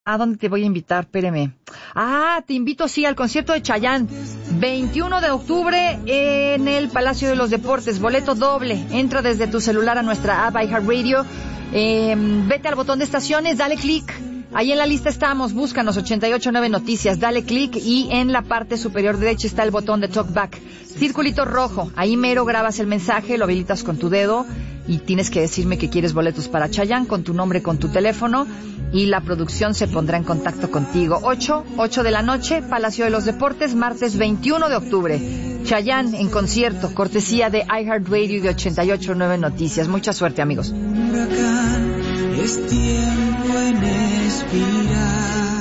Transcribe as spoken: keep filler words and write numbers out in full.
¿A dónde te voy a invitar? Espéreme. Ah, te invito, sí, al concierto de Chayanne. veintiuno de octubre en el Palacio de los Deportes. Boleto doble. Entra desde tu celular a nuestra app iHeartRadio. Eh, vete al botón de estaciones, dale clic. Ahí en la lista estamos. Búscanos ochenta y ocho punto nueve Noticias. Dale clic y en la parte superior derecha está el botón de Talkback. Circulito rojo. Ahí mero grabas el mensaje, lo habilitas con tu dedo y tienes que decirme que quieres boletos para Chayanne con tu nombre, con tu teléfono. Y la producción se pondrá en contacto contigo. ocho, ocho de la noche, Palacio de los Deportes, martes veintiuno de octubre. Chayanne en concierto, cortesía de iHeartRadio y de ochenta y ocho punto nueve Noticias. Mucha suerte, amigos. Huracán, es tiempo en espiral.